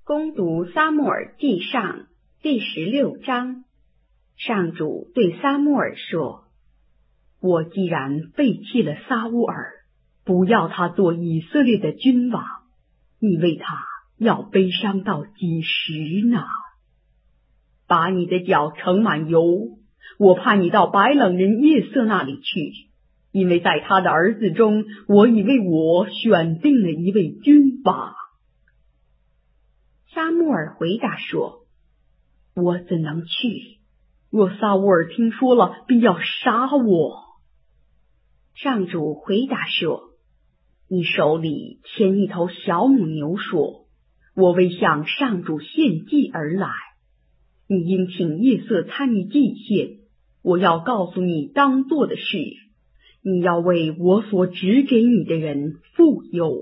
攻读撒母耳记上第16章。上主对撒母耳说：我既然废弃了撒乌尔，不要他做以色列的君王，你为他要悲伤到几时呢？把你的脚盛满油，我派你到白冷人叶瑟那里去，因为在他的儿子中，我已为我选定了一位君王。撒母耳回答说：我怎能去？若撒乌尔听说了，必要杀我。上主回答说：你手里牵一头小母牛，说：我为向上主献祭而来。你应请叶瑟参与祭献，我要告诉你当做的事，你要为我所指给你的人负忧。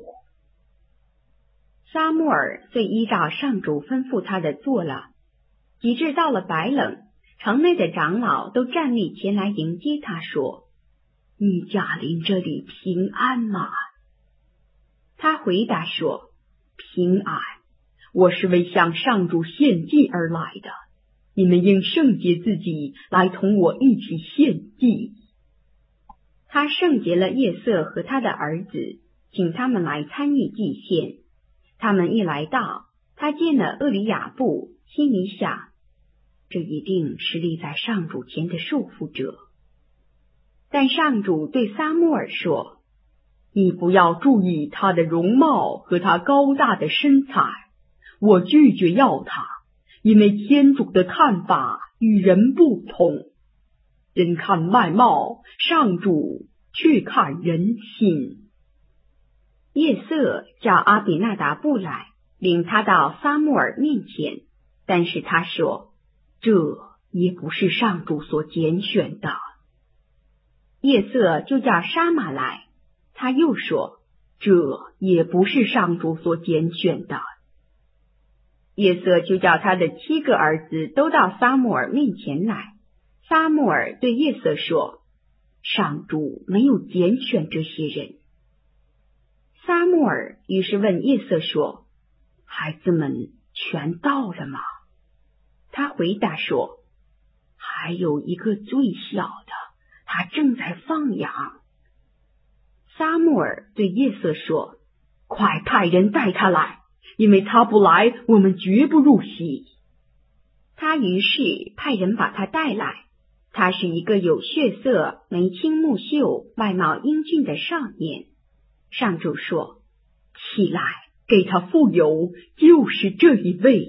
撒母耳遂依照上主吩咐他的做了，及至到了白冷，城内的长老都站立前来迎接他，说：你驾临这里平安吗？他回答说：平安，我是为向上主献祭而来的，你们应圣洁自己，来同我一起献祭。他圣洁了叶瑟和他的儿子，请他们来参与祭献。他们一来到，他见了厄里亚布，心里想：这一定是立在上主前的受缚者。但上主对撒母耳说：你不要注意他的容貌和他高大的身材，我拒绝要他，因为天主的看法与人不同。人看外貌，上主却看人心。叶瑟叫阿比纳达布来，领他到撒母耳面前，但是他说：这也不是上主所拣选的。叶瑟就叫沙马来，他又说：这也不是上主所拣选的。叶瑟就叫他的7个儿子都到撒母耳面前来。撒母耳对叶瑟说：上主没有拣选这些人。撒母耳于是问叶瑟说：孩子们全到了吗？他回答说：还有一个最小的，他正在放羊。撒母耳对叶瑟说：快派人带他来，因为他不来，我们绝不入席。他于是派人把他带来。他是一个有血色、眉清目秀、外貌英俊的少年。上主说：起来，给他付油，就是这一位。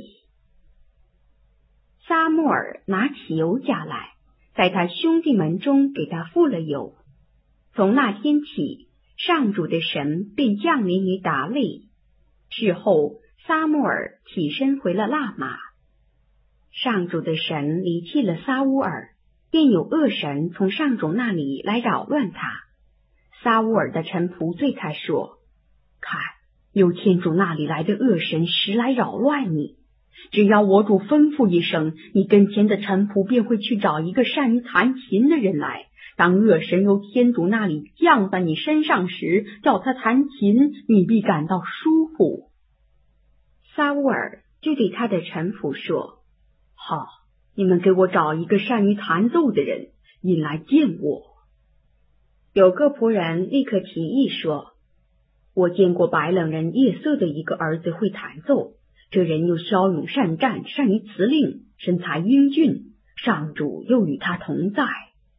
撒母耳拿起油甲来，在他兄弟们中给他付了油。从那天起，上主的神便降临于达味。事后，撒母耳起身回了辣玛。上主的神离弃了撒乌尔，便有恶神从上主那里来扰乱他。撒乌尔的臣仆对他说：看，有天主那里来的恶神时来扰乱你，只要我主吩咐一声，你跟前的臣仆便会去找一个善于弹琴的人来。当恶神由天主那里降在你身上时，叫他弹琴，你必感到舒服。撒乌尔就对他的臣仆说：好，你们给我找一个善于弹奏的人，引来见我。有个仆人立刻提议说：我见过白冷人叶瑟的一个儿子会弹奏，这人又骁勇善战，善于辞令，身材英俊，上主又与他同在。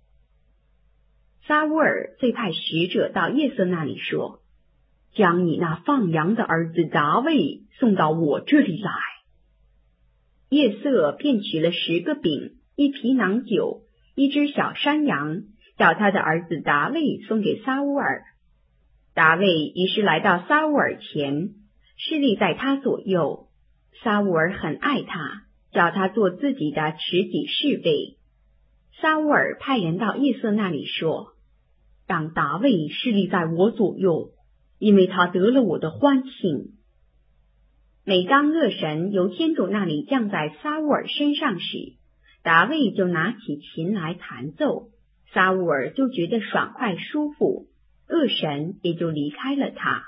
撒乌尔遂派使者到叶瑟那里说：将你那放羊的儿子达味送到我这里来。叶瑟便取了10个饼、1皮囊酒、1只小山羊，叫他的儿子达味送给撒乌尔。达味于是来到撒乌尔前，侍立在他左右。撒乌尔很爱他，叫他做自己的持己侍卫。撒乌尔派人到叶瑟那里说：让达味侍立在我左右，因为他得了我的欢心。每当恶神由天主那里降在撒乌尔身上时，达味就拿起琴来弹奏，撒乌尔就觉得爽快舒服，恶神也就离开了他。